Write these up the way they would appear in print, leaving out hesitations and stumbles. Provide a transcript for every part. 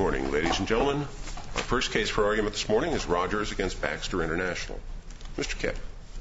morning, ladies and gentlemen. Our first case for argument this morning is Rogers against Baxter International. Mr. Kipp.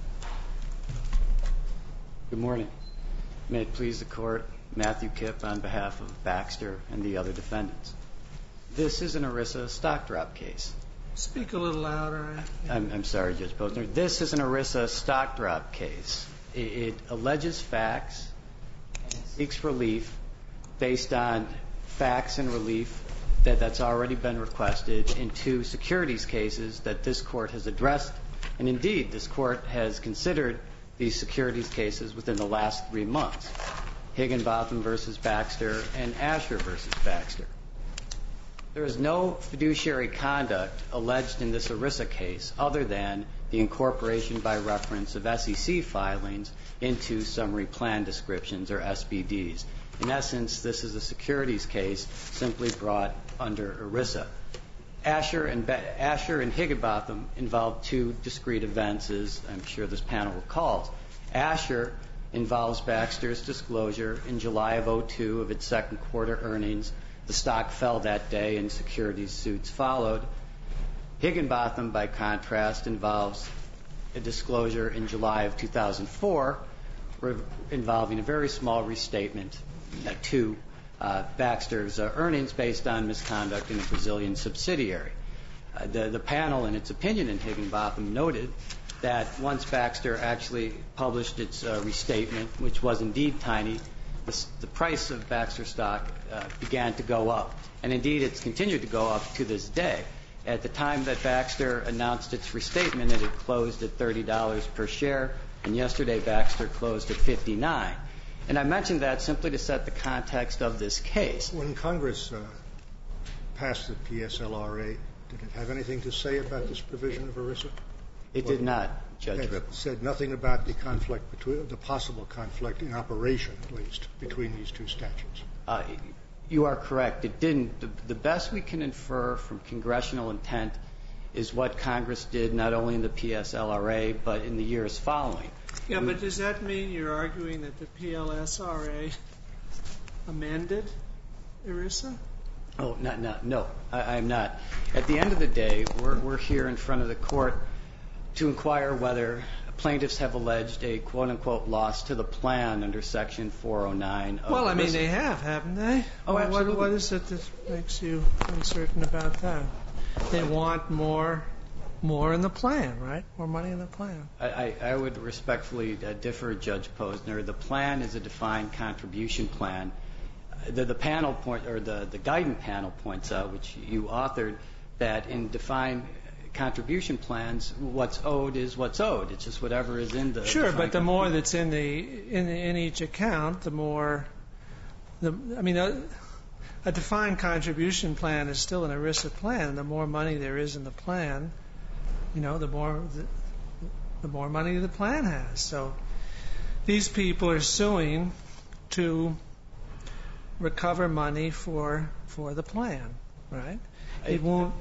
Good morning. May it please the Court, Matthew Kipp on behalf of Baxter and the other defendants. This is an ERISA stock drop case. Speak a little louder. I'm sorry, Judge Posner. This is an ERISA stock drop case. It alleges facts and seeks relief based on facts and relief that's already been requested in two securities cases that this Court has addressed. And indeed, this Court has considered these securities cases within the last 3 months. Higginbotham v. Baxter and Asher v. Baxter. There is no fiduciary conduct alleged in this ERISA case other than the incorporation by reference of SEC filings into summary plan descriptions, or SPDs. In essence, this is a securities case simply brought under ERISA. Asher and Higginbotham involved two discrete events, as I'm sure this panel recalls. Asher involves Baxter's disclosure in July of 2002 of its second quarter earnings. The stock fell that day and securities suits followed. Higginbotham, by contrast, involves a disclosure in July of 2004 involving a very small restatement to Baxter's earnings based on misconduct in a Brazilian subsidiary. The panel, in its opinion in Higginbotham, noted that once Baxter actually published its restatement, which was indeed tiny, the price of Baxter stock began to go up. And indeed, it's continued to go up to this day. At the time that Baxter announced its restatement, it had closed at $30 per share, and yesterday Baxter closed at $59. And I mentioned that simply to set the context of this case. When Congress passed the PSLRA, did it have anything to say about this provision of ERISA? It did not, Judge Ripple. It said nothing about the conflict between the possible conflict in operation, at least, between these two statutes. You are correct. It didn't. The best we can infer from congressional intent is what Congress did not only in the PSLRA but in the years following. Yeah, but does that mean you're arguing that the PLSRA amended ERISA? Oh, no, I'm not. At the end of the day, we're here in front of the Court to inquire whether plaintiffs have alleged a quote-unquote loss to the plan under Section 409 of Well, I mean, ERISA. they have, haven't they? Oh, absolutely. What is it that makes you uncertain about that? They want more in the plan, right? More money in the plan. I would respectfully differ, Judge Posner. The plan is a defined contribution plan. The panel point, or the guidance panel points out, which you authored, that in defined contribution plans, what's owed is what's owed. It's just whatever is in the. Sure, but the more that's in each account, the more. A defined contribution plan is still an ERISA plan. The more money there is in the plan, the more money the plan has. So these people are suing to recover money for the plan, right? It won't.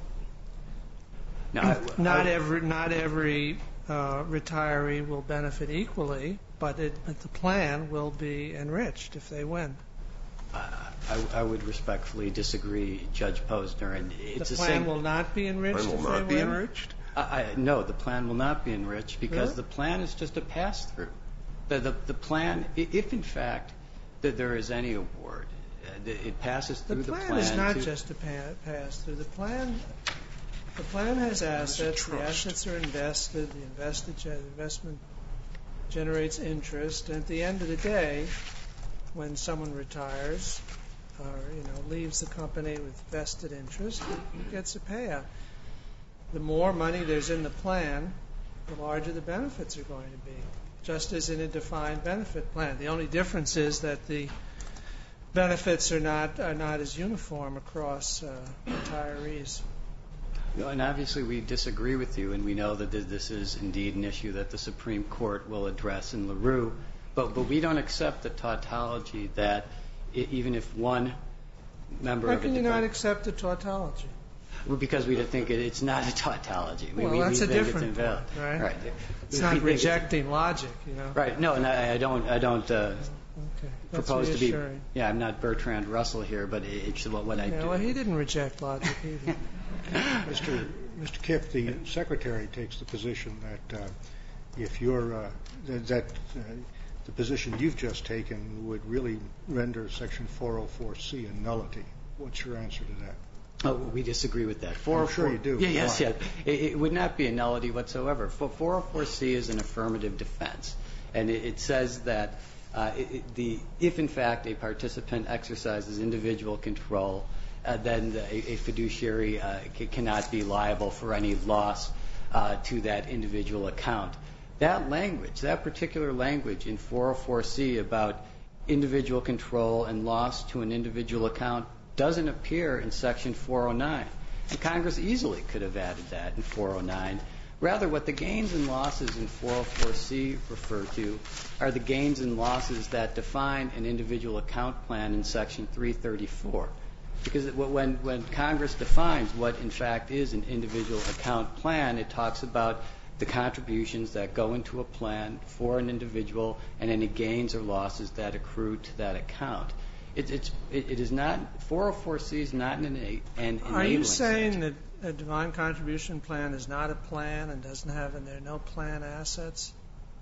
Not every retiree will benefit equally, but the plan will be enriched if they win. I would respectfully disagree, Judge Posner. And it's the plan will not be enriched if they win? The plan will not be enriched? No, the plan will not be enriched because Really? the plan is just a pass-through. The plan, if in fact that there is any award, it passes through the plan. The plan is not just a pass-through. The plan has assets. The assets are invested. The investment generates interest. And at the end of the day, when someone retires or leaves the company with vested interest, he gets a payout. The more money there's in the plan, the larger the benefits are going to be, just as in a defined benefit plan. The only difference is that the benefits are not as uniform across retirees. And obviously we disagree with you, and we know that this is indeed an issue that the Supreme Court will address in LaRue. But we don't accept the tautology that even if one member of a How can you not accept the tautology? Well, because we think it's not a tautology. Well, that's a different point, right? It's not rejecting logic, Right. No, and I don't Okay. That's proposed to be. reassuring. Yeah, I'm not Bertrand Russell here, but it's what I do. Well, he didn't reject logic either. Mr. Kipp, the Secretary takes the position that if you're the position you've just taken would really render Section 404C a nullity. What's your answer to that? Oh, we disagree with that. I'm sure you do. Yes. It would not be a nullity whatsoever. 404C is an affirmative defense, and it says that if in fact a participant exercises individual control, then a fiduciary cannot be liable for any loss to that individual account. That language, that particular language in 404C about individual control and loss to an individual account doesn't appear in Section 409. And Congress easily could have added that in 409. Rather, what the gains and losses in 404C refer to are the gains and losses that define an individual account plan in Section 334. Because when Congress defines what, in fact, is an individual account plan, it talks about the contributions that go into a plan for an individual and any gains or losses that accrue to that account. It is not, 404C is not an enabling. Are you saying that a defined contribution plan is not a plan and doesn't have in there no plan assets?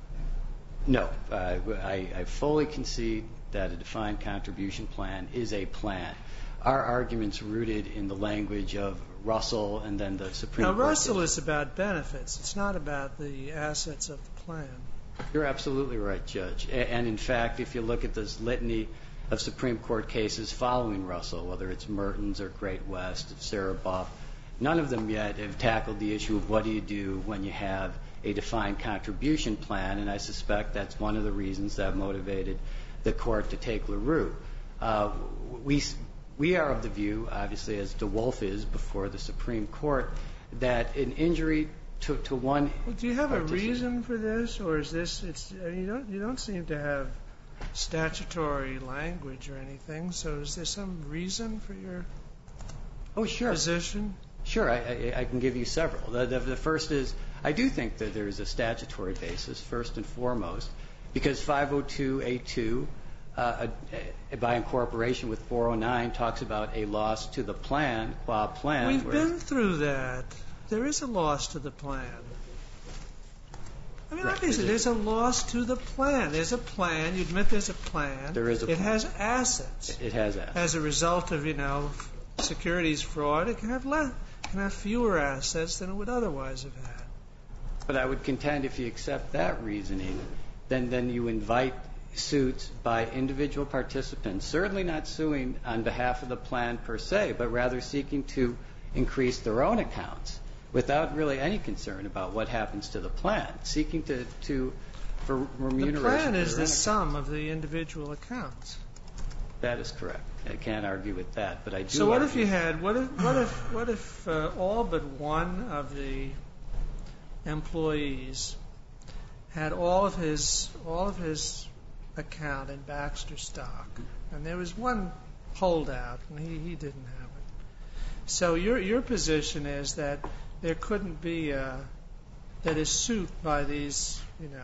No. I fully concede that a defined contribution plan is a plan. Our argument's rooted in the language of Russell and then the Supreme Court. Now, Russell is about benefits. It's not about the assets of the plan. You're absolutely right, Judge. And, in fact, if you look at this litany of Supreme Court cases following Russell, whether it's Mertens or Great West, Sarah Buff, none of them yet have tackled the issue of what do you do when you have a defined contribution plan, and I suspect that's one of the reasons that motivated the Court to take LaRue. We are of the view, obviously, as DeWolf is before the Supreme Court, that an injury to one. Well, do you have a reason for this, or is this? You don't seem to have statutory language or anything. So, is there some reason for your position? Sure, I can give you several. The first is I do think that there is a statutory basis, first and foremost, because 502A2. By incorporation with 409 talks about a loss to the plan, qua plan. We've been through that. There is a loss to the plan. I mean, obviously, there's a loss to the plan. There's a plan. You admit there's a plan. There is a plan. It has assets. It has assets. As a result of, securities fraud, it can have fewer assets than it would otherwise have had. But I would contend if you accept that reasoning, then you invite suits by individual participants, certainly not suing on behalf of the plan per se, but rather seeking to increase their own accounts without really any concern about what happens to the plan, seeking for remuneration. The plan is the sum of the individual accounts. That is correct. I can't argue with that, but I do. So what if you had? What if all but one of the employees had all of his account in Baxter stock, and there was one holdout, and he didn't have it. So your position is that there couldn't be that a suit by these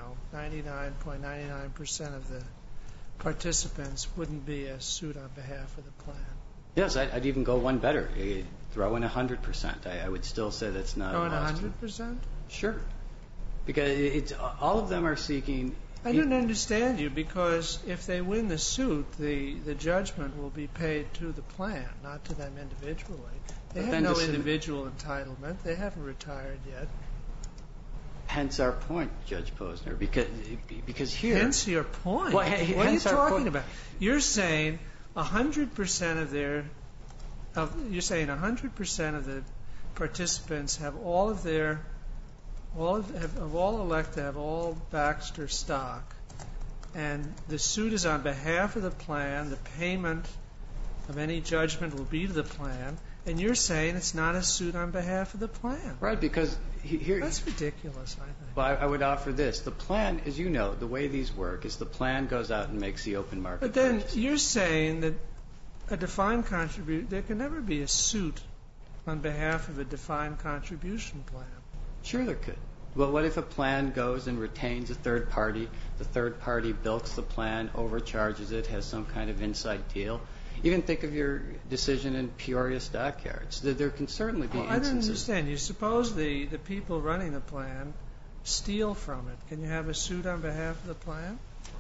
99.99% of the participants wouldn't be a suit on behalf of the plan. Yes, I'd even go one better. Throw in 100%. I would still say that's not. Throw in 100%? Sure, because all of them are seeking. I didn't understand you, because if they win the suit, the judgment will be paid to the plan, not to them individually. They have no individual entitlement. They haven't retired yet. Hence our point, Judge Posner, because here. Hence your point. What are you talking about? You're saying 100% of their. You're saying 100% of the participants have all of their. All elect to have all Baxter stock, and the suit is on behalf of the plan. The payment of any judgment will be to the plan, and you're saying it's not a suit on behalf of the plan. Right, because here. That's ridiculous, I think. Well, I would offer this. The plan, as you know, the way these work is the plan goes out and makes the open market But then purchase. you're saying that a defined contribution, there can never be a suit on behalf of a defined contribution plan. Sure there could. But what if a plan goes and retains a third party, the third party bilks the plan, overcharges it, has some kind of inside deal? Even think of your decision in Peoria Stockyards. There can certainly be instances. I don't understand. You suppose the people running the plan steal from it. Can you have a suit on behalf of the plan?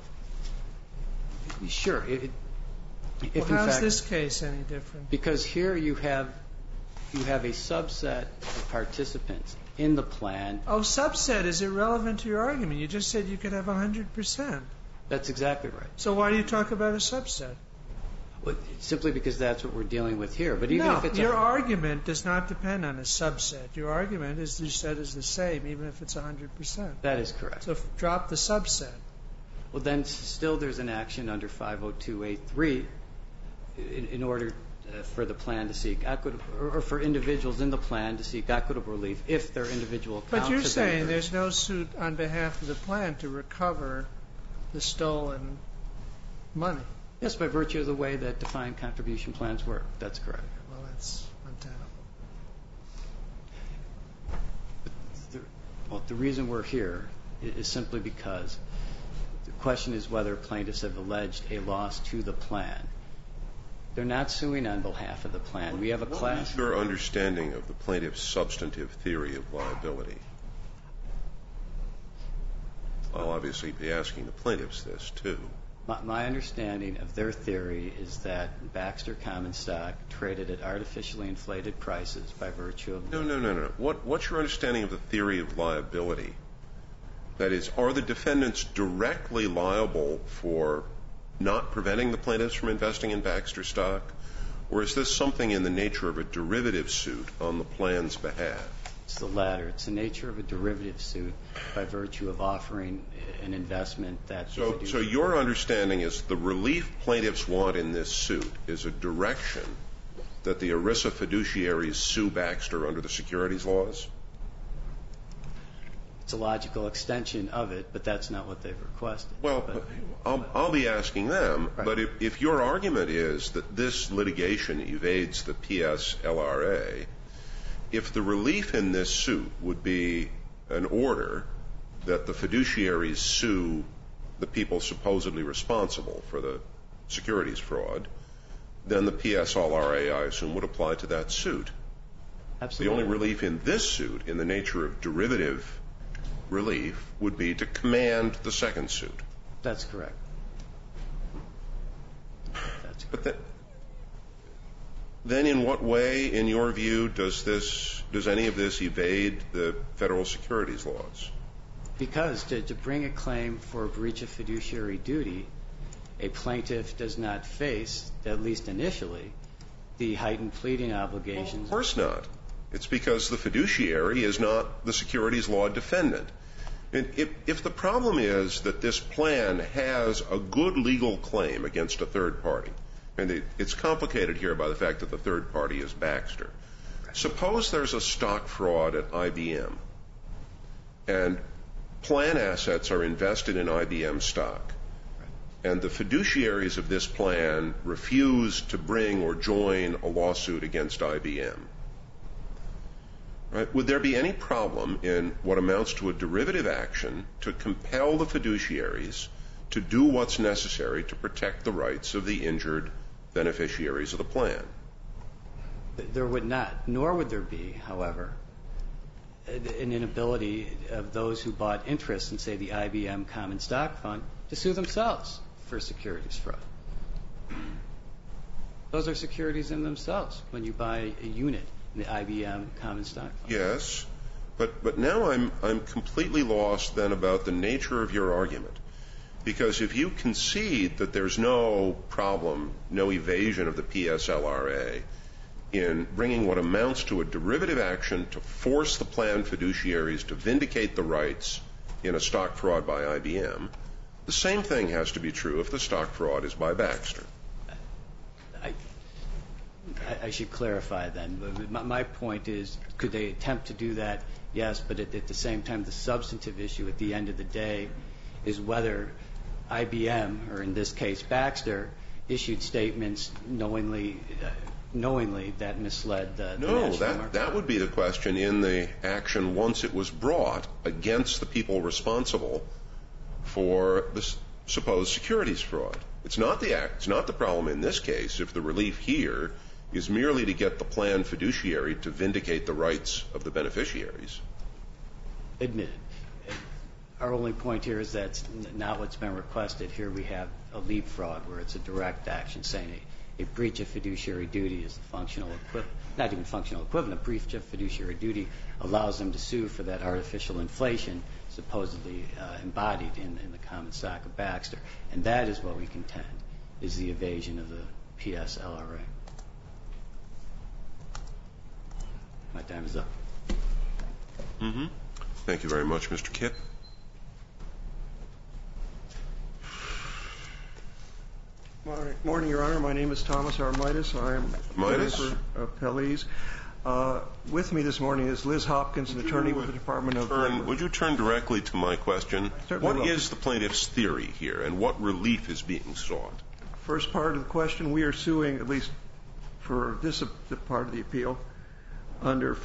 Sure. Well, how is this case any different? Because here you have a subset of participants in the plan. Oh, subset is irrelevant to your argument. You just said you could have 100%. That's exactly right. So why do you talk about a subset? Well, simply because that's what we're dealing with here. But even if it's your argument does not depend on a subset. Your argument, as you said, is the same, even if it's 100%. That is correct. So drop the subset. Well, then still there's an action under 502A3 in order for the plan to seek equitable, or for individuals in the plan to seek equitable relief if their individual accounts. But you're saying there's no suit on behalf of the plan to recover the stolen money. Yes, by virtue of the way that defined contribution plans work. That's correct. Well, that's untenable. The reason we're here is simply because the question is whether plaintiffs have alleged a loss to the plan. They're not suing on behalf of the plan. We have a class. What is your understanding of the plaintiff's substantive theory of liability? I'll obviously be asking the plaintiffs this, too. My understanding of their theory is that Baxter Common Stock traded at artificially inflated prices by virtue of... No. What's your understanding of the theory of liability? That is, are the defendants directly liable for not preventing the plaintiffs from investing in Baxter stock? Or is this something in the nature of a derivative suit on the plan's behalf? It's the latter. It's the nature of a derivative suit by virtue of offering an investment that... So your understanding is the relief plaintiffs want in this suit is a direction that the ERISA fiduciaries sue Baxter under the securities laws? It's a logical extension of it, but that's not what they've requested. Well, I'll be asking them, right. But if your argument is that this litigation evades the PSLRA, if the relief in this suit would be an order that the fiduciaries sue the people supposedly responsible for the securities fraud, then the PSLRA, I assume, would apply to that suit. Absolutely. The only relief in this suit, in the nature of derivative relief, would be to command the second suit. That's correct. But then in what way, in your view, does any of this evade the federal securities laws? Because to bring a claim for a breach of fiduciary duty, a plaintiff does not face, at least initially, the heightened pleading obligations. Well, of course not. It's because the fiduciary is not the securities law defendant. And if the problem is that this plan has a good legal claim against a third party, and it's complicated here by the fact that the third party is Baxter. Suppose there's a stock fraud at IBM, and plan assets are invested in IBM stock, and the fiduciaries of this plan refuse to bring or join a lawsuit against IBM. Right? Would there be any problem in what amounts to a derivative action to compel the fiduciaries to do what's necessary to protect the rights of the injured beneficiaries of the plan? There would not, nor would there be, however, an inability of those who bought interest in, say, the IBM Common Stock Fund to sue themselves for securities fraud. Those are securities in themselves when you buy a unit in the IBM Common Stock Fund. Yes, but now I'm completely lost then about the nature of your argument. Because if you concede that there's no problem, no evasion of the PSLRA in bringing what amounts to a derivative action to force the plan fiduciaries to vindicate the rights in a stock fraud by IBM, the same thing has to be true if the stock fraud is by Baxter. I should clarify then. My point is, could they attempt to do that? Yes, but at the same time, the substantive issue at the end of the day is whether IBM, or in this case Baxter, issued statements knowingly knowingly that misled the No, national market. that would be the question in the action once it was brought against the people responsible for the supposed securities fraud. It's not the problem in this case if the relief here is merely to get the plan fiduciary to vindicate the rights of the beneficiaries. Admitted. Our only point here is that's not what's been requested. Here we have a leapfrog where it's a direct action saying a breach of fiduciary duty is the functional equivalent, not even functional equivalent. A breach of fiduciary duty allows them to sue for that artificial inflation supposedly embodied in the common stock of Baxter. And that is what we contend is the evasion of the PSLRA. My time is up. Mm-hmm. Thank you very much, Mr. Kipp. Morning, Your Honor. My name is Thomas Armidas. I am Midas? for appellees. With me this morning is Liz Hopkins, an attorney with the Department of Labor. Would you turn directly to my question? Certainly What will. is the plaintiff's theory here, and what relief is being sought? First part of the question, we are suing, at least for this part of the appeal, under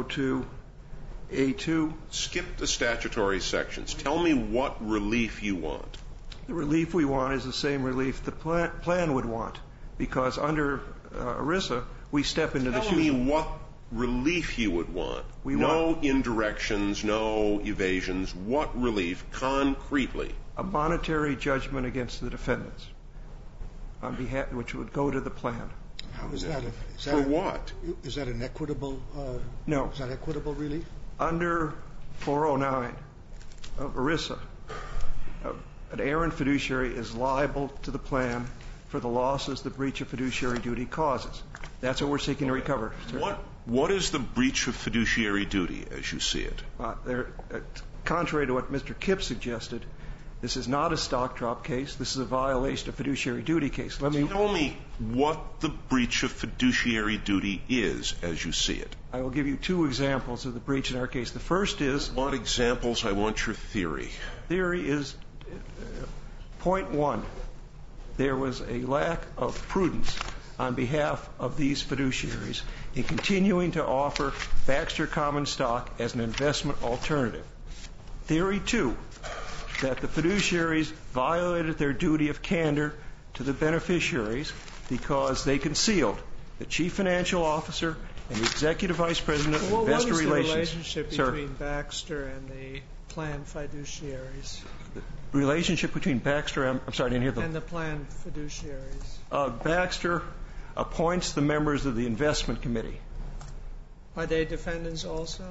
502A2. Skip the statutory sections. Tell me what relief you want. The relief we want is the same relief the plan would want, because under ERISA, we step into the shoes. Tell me what relief you would want. No indirections, no evasions. What relief, concretely? A monetary judgment against the defendants, on behalf, which would go to the plan. How is that? For what? Is that an equitable? No. Is that equitable relief? Under 409 of ERISA, an errant fiduciary is liable to the plan for the losses the breach of fiduciary duty causes. That's what we're seeking to recover. What is the breach of fiduciary duty, as you see it? Contrary to what Mr. Kipp suggested, this is not a stock drop case. This is a violation of fiduciary duty case. Tell me what the breach of fiduciary duty is, as you see it. I will give you two examples of the breach in our case. The first is... What examples? I want your theory. Theory is, point one, there was a lack of prudence on behalf of these fiduciaries in continuing to offer Baxter common stock as an investment alternative. Theory two, that the fiduciaries violated their duty of candor to the beneficiaries because they concealed the chief financial officer and the executive vice president of investor relations. What was the relationship between Baxter and the plan fiduciaries? The relationship between Baxter, I'm sorry, I didn't hear the... And the plan fiduciaries. Baxter appoints the members of the investment committee. Are they defendants also?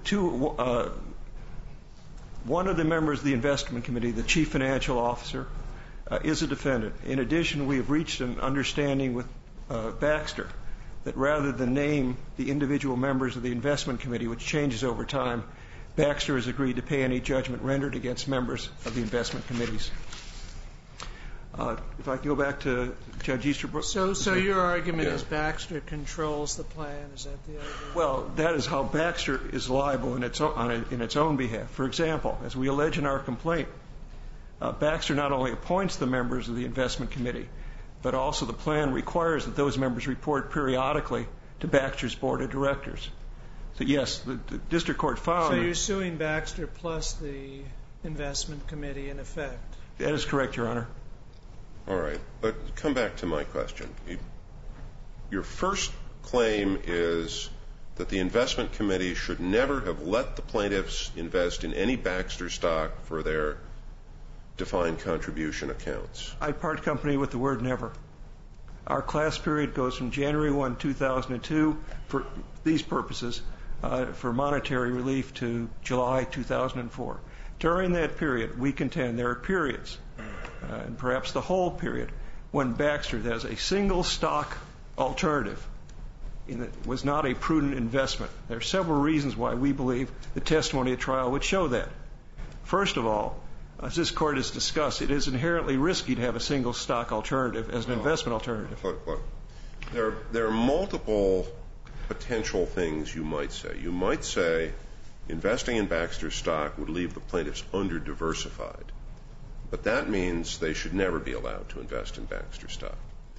One of the members of the investment committee, the chief financial officer, is a defendant. In addition, we have reached an understanding with Baxter that rather than name the individual members of the investment committee, which changes over time, Baxter has agreed to pay any judgment rendered against members of the investment committees. If I can go back to Judge Easterbrook. So your argument is Baxter controls the plan? Is that the argument? Well, that is how Baxter is liable in its own behalf. For example, as we allege in our complaint, Baxter not only appoints the members of the investment committee, but also the plan requires that those members report periodically to Baxter's board of directors. So, yes, the district court found... So you're suing Baxter plus the investment committee in effect? That is correct, Your Honor. All right, but come back to my question. Your first claim is that the investment committee should never have let the plaintiffs invest in any Baxter stock for their defined contribution accounts. I part company with the word never. Our class period goes from January 1, 2002, for these purposes, for monetary relief, to July 2004. During that period, we contend there are periods, and perhaps the whole period, when Baxter, as a single stock alternative, was not a prudent investment. There are several reasons why we believe the testimony at trial would show that. First of all, as this court has discussed, it is inherently risky to have a single stock alternative as an investment alternative. Look. There are multiple potential things you might say. You might say investing in Baxter stock would leave the plaintiffs under-diversified, but that means they should never be allowed to invest in Baxter stock.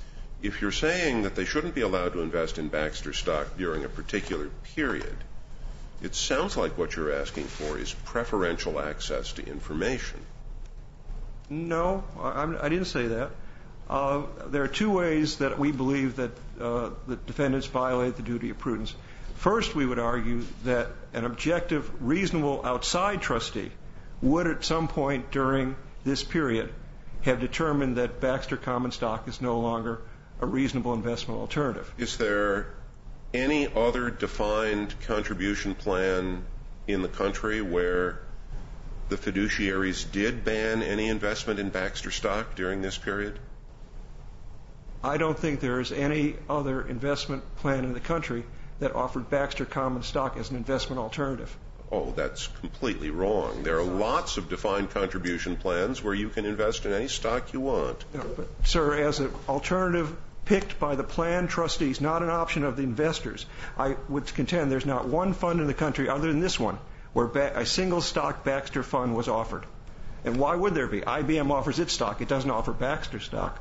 if you're saying that they shouldn't be allowed to invest in Baxter stock during a particular period, it sounds like what you're asking for is preferential access to information. No, I didn't say that. There are two ways that we believe that the defendants violate the duty of prudence. First, we would argue that an objective, reasonable outside trustee would at some point during this period have determined that Baxter common stock is no longer a reasonable investment alternative. Is there any other defined contribution plan in the country where the fiduciaries did ban any investment in Baxter stock during this period? I don't think there is any other investment plan in the country that offered Baxter common stock as an investment alternative. Oh, that's completely wrong. There are lots of defined contribution plans where you can invest in any stock you want. No, but, sir, as an alternative picked by the plan trustees, not an option of the investors, I would contend there's not one fund in the country other than this one where a single stock Baxter fund was offered. And why would there be? IBM offers its stock. It doesn't offer Baxter stock.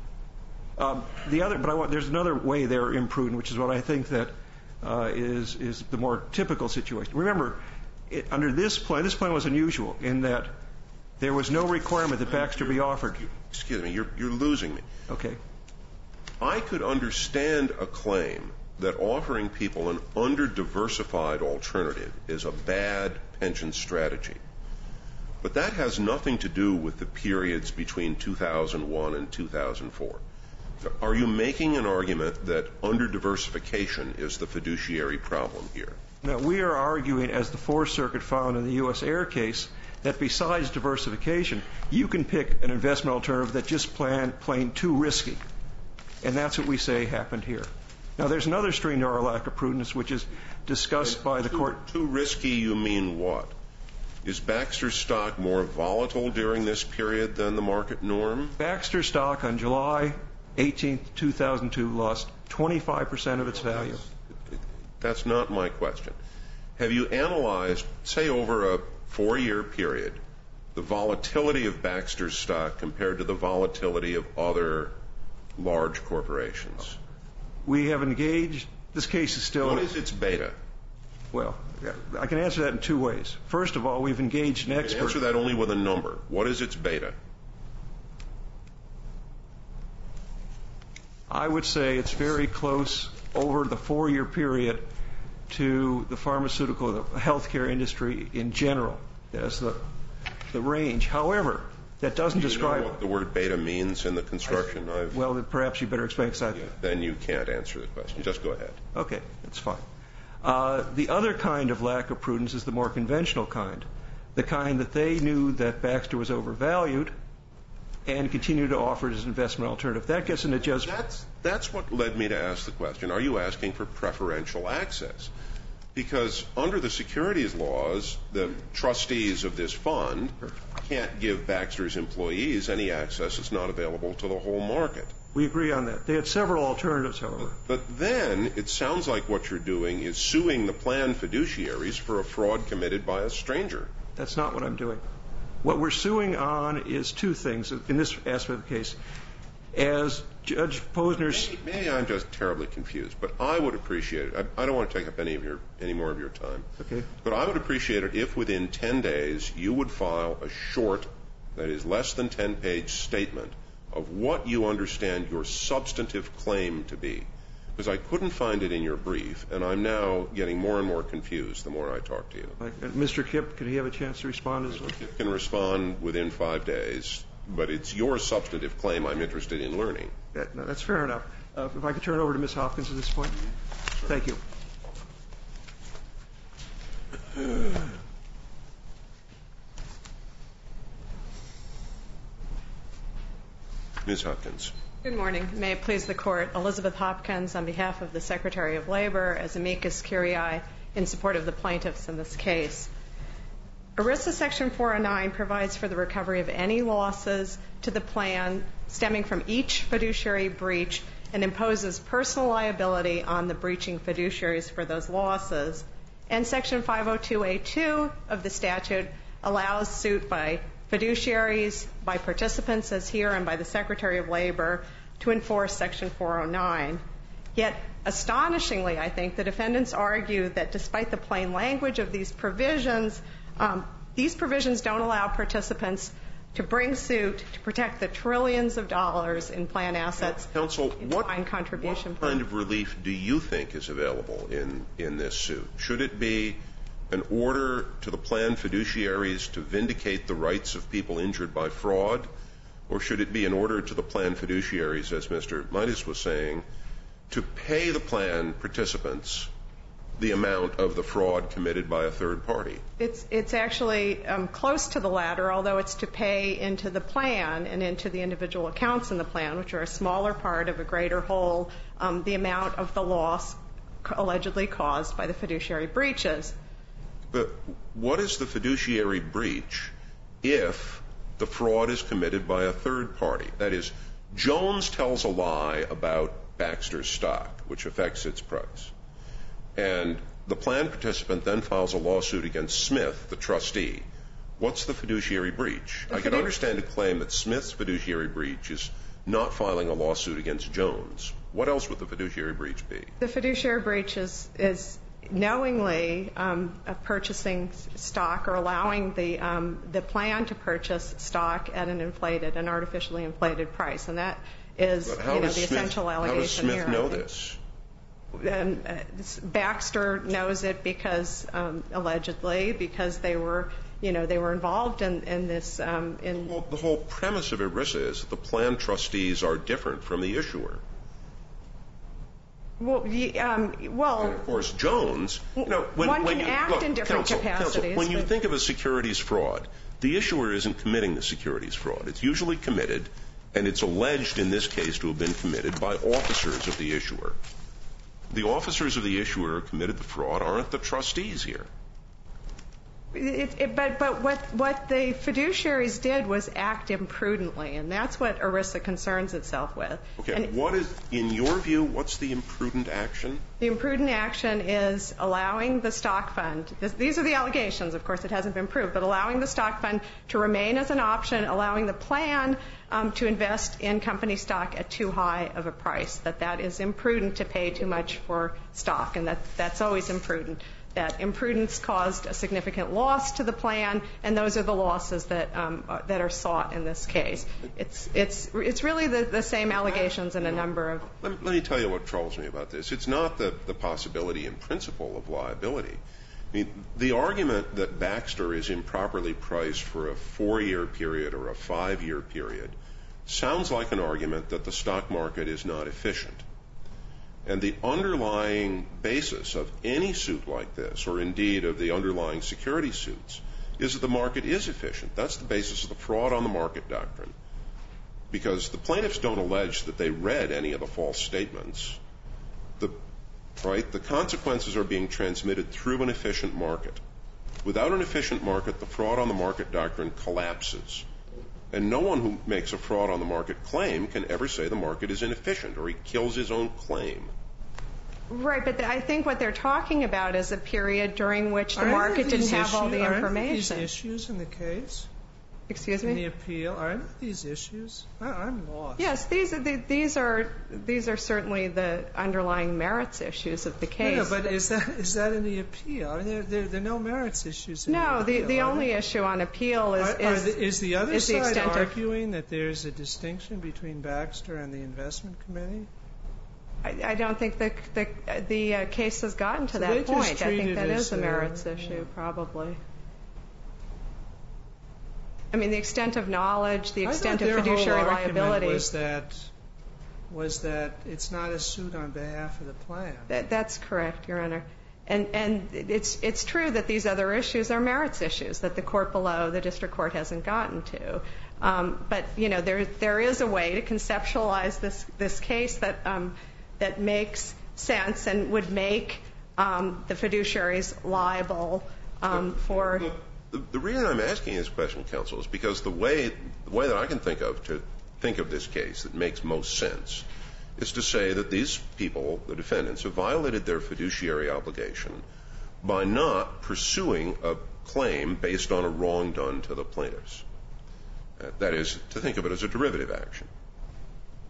There's another way they're imprudent, which is what I think that is the more typical situation. Remember, under this plan was unusual in that there was no requirement that Baxter be offered. Excuse me, you're losing me. Okay. I could understand a claim that offering people an under-diversified alternative is a bad pension strategy. But that has nothing to do with the periods between 2001 and 2004. Are you making an argument that under-diversification is the fiduciary problem here? No, we are arguing, as the Fourth Circuit found in the U.S. Air case, that besides diversification, you can pick an investment alternative that's just plain too risky. And that's what we say happened here. Now, there's another string to our lack of prudence, which is discussed by the court. Too risky, you mean what? Is Baxter stock more volatile during this period than the market norm? Baxter stock on July 18, 2002 lost 25% of its value. That's not my question. Have you analyzed, say over a 4-year period, the volatility of Baxter stock compared to the volatility of other large corporations? We have engaged. This case is still. What is its beta? Well, I can answer that in two ways. First of all, we've engaged an expert. You can answer that only with a number. What is its beta? I would say it's very close over the 4-year period to the pharmaceutical, the healthcare industry in general. That's the range. However, that doesn't describe. Do you know what the word beta means in the construction? Well, then perhaps you better explain. Then you can't answer the question. Just go ahead. Okay, that's fine. The other kind of lack of prudence is the more conventional kind, the kind that they knew that Baxter was overvalued and continued to offer it as an investment alternative. That gets into judgment. That's what led me to ask the question, are you asking for preferential access? Because under the securities laws, the trustees of this fund can't give Baxter's employees any access that's not available to the whole market. We agree on that. They had several alternatives, however. But then it sounds like what you're doing is suing the plan fiduciaries for a fraud committed by a stranger. That's not what I'm doing. What we're suing on is two things in this aspect of the case. As Judge Posner's... Maybe I'm just terribly confused, but I would appreciate it. I don't want to take up any more of your time. Okay. But I would appreciate it if within 10 days you would file a short, that is less than 10-page statement of what you understand your substantive claim to be. Because I couldn't find it in your brief, and I'm now getting more and more confused the more I talk to you. Mr. Kipp, could he have a chance to respond as well? Mr. Kipp can respond within 5 days, but it's your substantive claim I'm interested in learning. That's fair enough. If I could turn over to Ms. Hopkins at this point. Thank you. Ms. Hopkins. Good morning. May it please the Court, Elizabeth Hopkins on behalf of the Secretary of Labor as amicus curiae in support of the plaintiffs in this case. ERISA Section 409 provides for the recovery of any losses to the plan stemming from each fiduciary breach and imposes personal liability on the breaching fiduciaries for those losses. And Section 502A2 of the statute allows suit by fiduciaries, by participants as here, and by the Secretary of Labor to enforce Section 409. Yet, astonishingly, I think, the defendants argue that despite the plain language of these provisions don't allow participants to bring suit to protect the trillions of dollars in plan assets. Counsel, what contribution kind of relief do you think is available in this suit? Should it be an order to the plan fiduciaries to vindicate the rights of people injured by fraud, or should it be an order to the plan fiduciaries, as Mr. Midas was saying, to pay the plan participants the amount of the fraud committed by a third party? It's actually close to the latter, although it's to pay into the plan and into the individual accounts in the plan, which are a smaller part of a greater whole, the amount of the loss allegedly caused by the fiduciary breaches. But what is the fiduciary breach if the fraud is committed by a third party? That is, Jones tells a lie about Baxter's stock, which affects its price. And the plan participant then files a lawsuit against Smith, the trustee. What's the fiduciary breach? I can understand a claim that Smith's fiduciary breach is not filing a lawsuit against Jones. What else would the fiduciary breach be? The fiduciary breach is knowingly purchasing stock or allowing the plan to purchase stock at an artificially inflated price. And that is the essential allegation here. How does Smith know this? Baxter knows it because allegedly because they were involved in this. Well, the whole premise of ERISA is that the plan trustees are different from the issuer. Well, and of course, Jones. One can act in different capacities. Counsel, when you think of a securities fraud, the issuer isn't committing the securities fraud. It's usually committed, and it's alleged in this case to have been committed by officers of the issuer. The officers of the issuer who committed the fraud aren't the trustees here. But what the fiduciaries did was act imprudently, and that's what ERISA concerns itself with. Okay. In your view, what's the imprudent action? The imprudent action is allowing the stock fund. These are the allegations. Of course, it hasn't been proved, but allowing the stock fund to remain as an option, allowing the plan to invest in company stock at too high of a price. That is imprudent to pay too much for stock, and that's always imprudent. That imprudence caused a significant loss to the plan, and those are the losses that are sought in this case. It's really the same allegations in a number of. Let me tell you what troubles me about this. It's not the possibility in principle of liability. I mean, the argument that Baxter is improperly priced for a 4-year period or a 5-year period sounds like an argument that the stock market is not efficient. And the underlying basis of any suit like this, or indeed of the underlying security suits, is that the market is efficient. That's the basis of the fraud on the market doctrine. Because the plaintiffs don't allege that they read any of the false statements. The consequences are being transmitted through an efficient market. Without an efficient market, the fraud on the market doctrine collapses. And no one who makes a fraud on the market claim can ever say the market is inefficient or he kills his own claim. Right, but I think what they're talking about is a period during which the market didn't have all the information. Aren't these issues in the case? Excuse me? In the appeal, aren't these issues? I'm lost. Yes, these are certainly the underlying merits issues of the case. No, but is that in the appeal? I mean, there are no merits issues in the appeal. No, the only issue on appeal is the other side arguing that there's a distinction between Baxter and the investment committee? I don't think the case has gotten to that point. I think that is a merits issue, probably. I mean, the extent of knowledge, the extent of fiduciary liability. Was that it's not a suit on behalf of the plan. That's correct, Your Honor. And it's true that these other issues are merits issues that the court below, the district court, hasn't gotten to. But, there is a way to conceptualize this case that makes sense and would make the fiduciaries liable for. The reason I'm asking this question, counsel, is because the way that I can think of this case that makes most sense is to say that these people, the defendants, have violated their fiduciary obligation by not pursuing a claim based on a wrong done to the plaintiffs. That is, to think of it as a derivative action.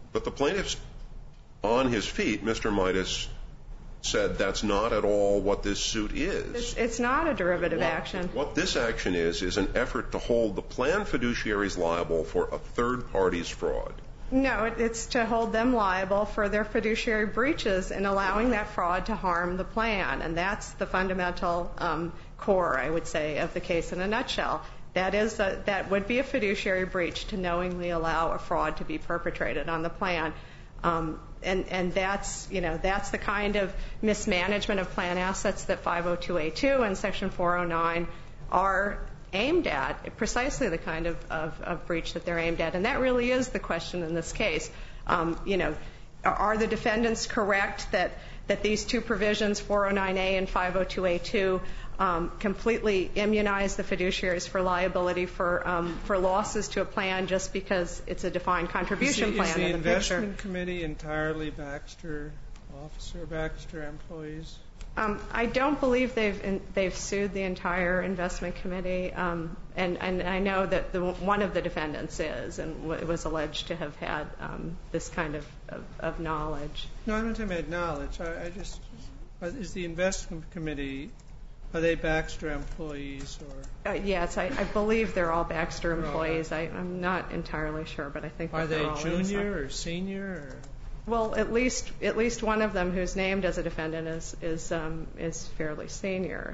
But the plaintiffs, on his feet, Mr. Midas said that's not at all what this suit is. It's not a derivative action. What this action is an effort to hold the plan fiduciaries liable for a third party's fraud. No, it's to hold them liable for their fiduciary breaches and allowing that fraud to harm the plan. And that's the fundamental core, I would say, of the case in a nutshell. That would be a fiduciary breach to knowingly allow a fraud to be perpetrated on the plan. And that's the kind of mismanagement of plan assets that 502A2 and Section 409 are aimed at, precisely the kind of breach that they're aimed at. And that really is the question in this case. Are the defendants correct that these two provisions, 409A and 502A2, completely immunize the fiduciaries for liability for losses to a plan just because it's a defined contribution plan? Is the investment committee entirely Baxter employees? I don't believe they've sued the entire investment committee, and I know that one of the defendants is and was alleged to have had this kind of knowledge. No, I'm not talking about knowledge. Is the investment committee, are they Baxter employees or? Yes, I believe they're all Baxter employees. I'm not entirely sure, but I think are they're they all junior or senior? Or? Well, at least one of them who's named as a defendant is fairly senior.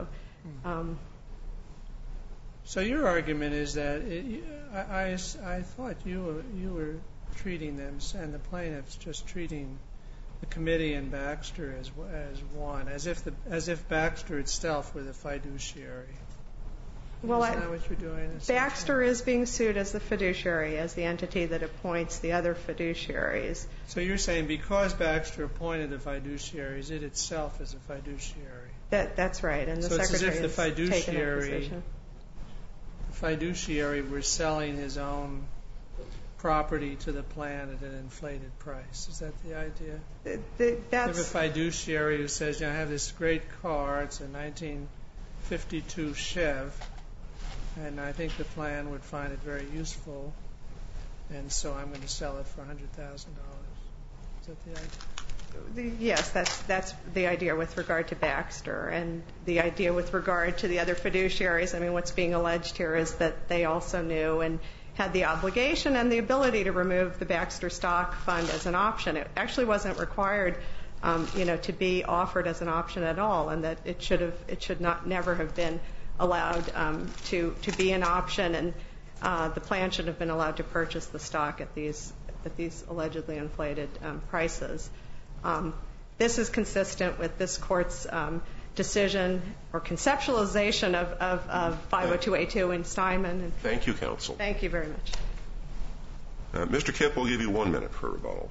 So your argument is that I thought you were treating them and the plaintiffs just treating the committee and Baxter as one, as if Baxter itself were the fiduciary. Well, is that what you're doing? Baxter is being sued as the fiduciary, as the entity that appoints the other fiduciaries. So you're saying because Baxter appointed the fiduciaries, it itself is a fiduciary. That's right, and the so secretary it's as if has taken that position. The fiduciary were selling his own property to the plan at an inflated price. Is that the idea? That's a fiduciary who says, I have this great car, it's a 1952 Chev, and I think the plan would find it very useful, and so I'm going to sell it for $100,000. Is that the idea? Yes, that's the idea with regard to Baxter, and the idea with regard to the other fiduciaries. I mean, what's being alleged here is that they also knew and had the obligation and the ability to remove the Baxter stock fund as an option. It actually wasn't required, to be offered as an option at all, and that it should never have been allowed to be an option, and the plan should have been allowed to purchase the stock at these allegedly inflated prices. This is consistent with this court's decision or conceptualization of 502A2 in Steinman. Thank you, counsel. Thank you very much. Mr. Kipp, we'll give you 1 minute for rebuttal.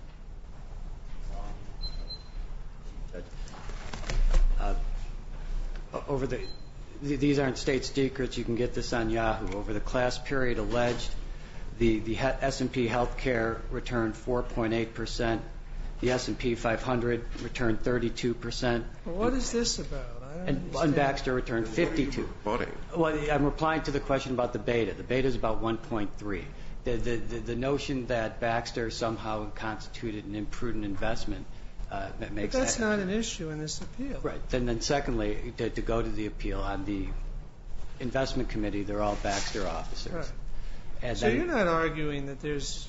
These aren't state secrets. You can get this on Yahoo. Over the class period alleged, the S&P Healthcare returned 4.8%. The S&P 500 returned 32%. Well, what is this about? And Baxter returned 52%. Well, I'm replying to the question about the beta. The beta is about 1.3. The notion that Baxter somehow constituted an imprudent investment makes but that's not an issue in this appeal. Right. Then secondly, to go to the appeal on the investment committee, they're all Baxter officers. Right. And so you're not arguing that there's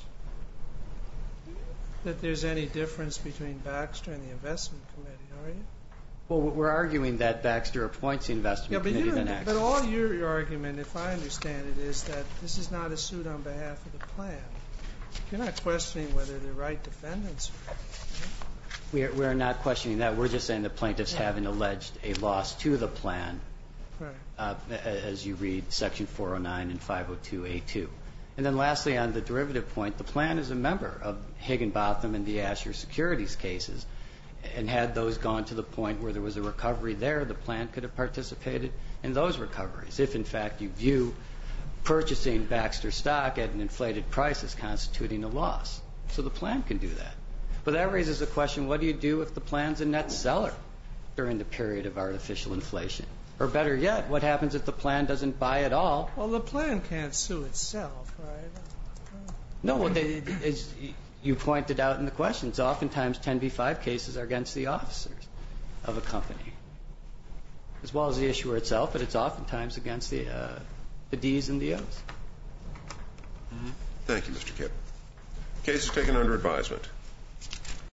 any difference between Baxter and the investment committee, are you? Well, we're arguing that Baxter appoints the investment committee then acts. But all your argument, if I understand it, is that this is not a suit on behalf of the plan. You're not questioning whether they're right defendants. We're not questioning that. We're just saying the plaintiffs haven't alleged a loss to the plan, right. As you read Section 409 and 502A2. And then lastly, on the derivative point, the plan is a member of Higginbotham and the Asher Securities cases. And had those gone to the point where there was a recovery there, the plan could have participated in those recoveries. If, in fact, you view purchasing Baxter stock at an inflated price as constituting a loss. So the plan can do that. But that raises the question, what do you do if the plan's a net seller during the period of artificial inflation? Or better yet, what happens if the plan doesn't buy at all? Well, the plan can't sue itself, right? No, you pointed out in the questions, oftentimes 10b-5 cases are against the officers of a company, as well as the issuer itself, but it's oftentimes against the Ds and the Os. Thank you, Mr. Kipp. Case is taken under advisement.